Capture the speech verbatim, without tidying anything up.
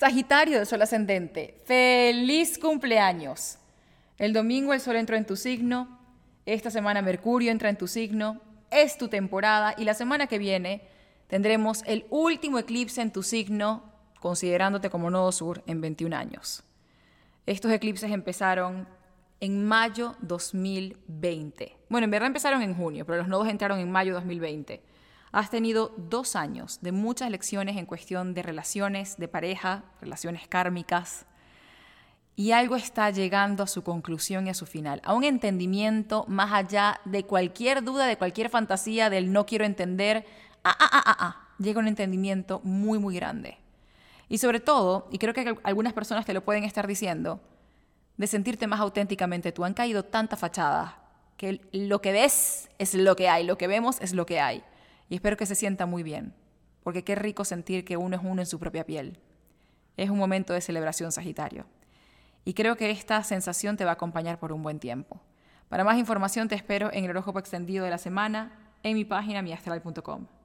Sagitario de Sol ascendente, feliz cumpleaños. El domingo el Sol entró en tu signo, esta semana Mercurio entra en tu signo, es tu temporada y la semana que viene tendremos el último eclipse en tu signo, considerándote como nodo sur en veintiún años. Estos eclipses empezaron en mayo dos mil veinte. Bueno, en verdad empezaron en junio, pero los nodos entraron en mayo dos mil veinte. Has tenido dos años de muchas lecciones en cuestión de relaciones, de pareja, relaciones kármicas, y algo está llegando a su conclusión y a su final, a un entendimiento más allá de cualquier duda, de cualquier fantasía, del no quiero entender. Ah, ah, ah, ah, ah. Llega un entendimiento muy, muy grande. Y sobre todo, y creo que algunas personas te lo pueden estar diciendo, de sentirte más auténticamente tú. Han caído tantas fachadas que lo que ves es lo que hay, lo que vemos es lo que hay. Y espero que se sienta muy bien, porque qué rico sentir que uno es uno en su propia piel. Es un momento de celebración, Sagitario. Y creo que esta sensación te va a acompañar por un buen tiempo. Para más información te espero en el horóscopo extendido de la semana en mi página mi astral punto com.